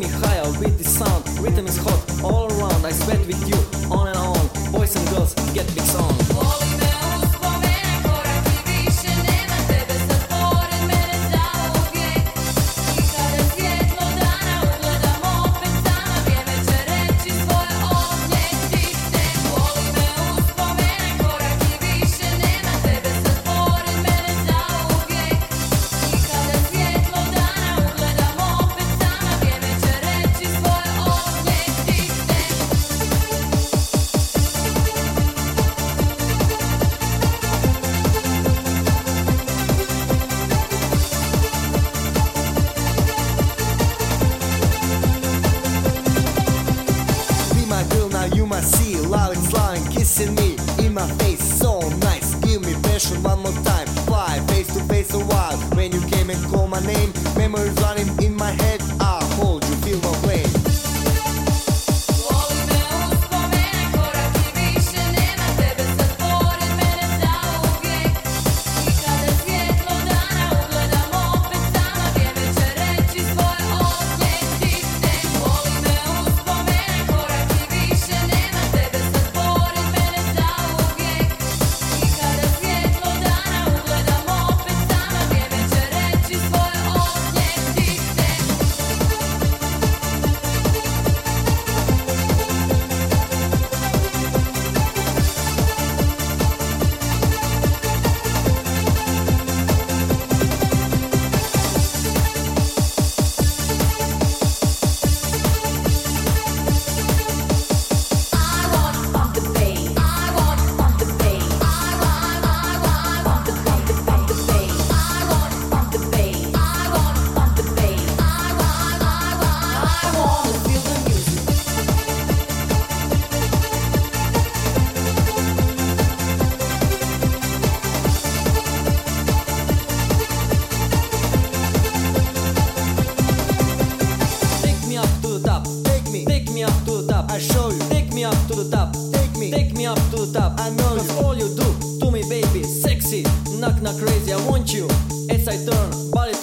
me higher with the sound. Rhythm is hot all around. I sweat with you on and on. Boys and girls get mixed on. Voli me uspomene, korak i više nema tebe sad pored mene zauvijek. I kada svjetlo dana ugledam opet sama, vrijeme će reći svoje odljetite. Voli me uspomene, korak i više nema tebe sad pored mene zauvijek. I kada svjetlo dana ugledam opet sama, vrijeme će reći svoje odljetite. Be my girl, now you must see. Loving, slowing, kissing me in my face, so nice. Give me passion one more time. Fly face to face a while. When you came and called my name, memories running in my head. I hold you, feel my flame. Voli me uspomene, korak i više nema tebe sad pored mene zauvijek. I kada svjetlo dana ugledam opet sama, vrijeme će reći svoje odljetite. Voli me uspomene, korak i više nema tebe sad pored mene zauvijek. I kada svjetlo dana ugledam opet sama, vrijeme će reći svoje odljetite. I want pump the bass. I want pump the bass. I want the pump the bass. I want pump the bass. I want pump the bass. I want to feel the music. Take me up to the top. Take me up to the top. I show you. Take me up to the top. Take me up to the top. I know you. 'Cause all you do to me, baby, sexy, knock knock crazy. I want you as I turn, body